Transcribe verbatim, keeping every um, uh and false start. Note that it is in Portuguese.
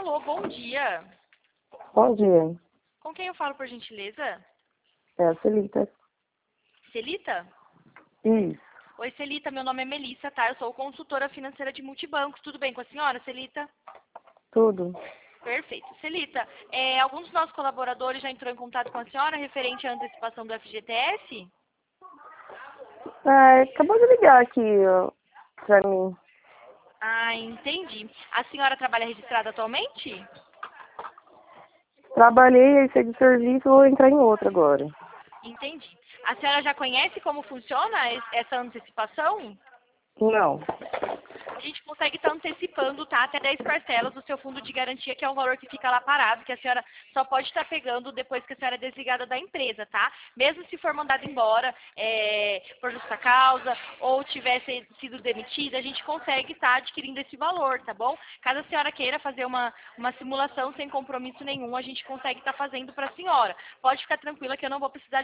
Alô, bom dia. Bom dia. Com quem eu falo, por gentileza? É a Celita. Celita? Isso. Oi, Celita, meu nome é Melissa, tá? Eu sou consultora financeira de multibancos. Tudo bem com a senhora, Celita? Tudo. Perfeito. Celita, é, alguns dos nossos colaboradores já entrou em contato com a senhora referente à antecipação do F G T S? Ah, acabou de ligar aqui, ó, pra mim. Ah, entendi. A senhora trabalha registrada atualmente? Trabalhei, aí saí de serviço, vou entrar em outro agora. Entendi. A senhora já conhece como funciona es- essa antecipação? Não. A gente consegue estar antecipando, tá? Até dez parcelas do seu fundo de garantia, que é um valor que fica lá parado, que a senhora só pode estar pegando depois que a senhora é desligada da empresa, tá? Mesmo se for mandada embora é, por justa causa ou tivesse sido demitida, a gente consegue estar adquirindo esse valor, tá bom? Caso a senhora queira fazer uma, uma simulação sem compromisso nenhum, a gente consegue estar fazendo para a senhora. Pode ficar tranquila que eu não vou precisar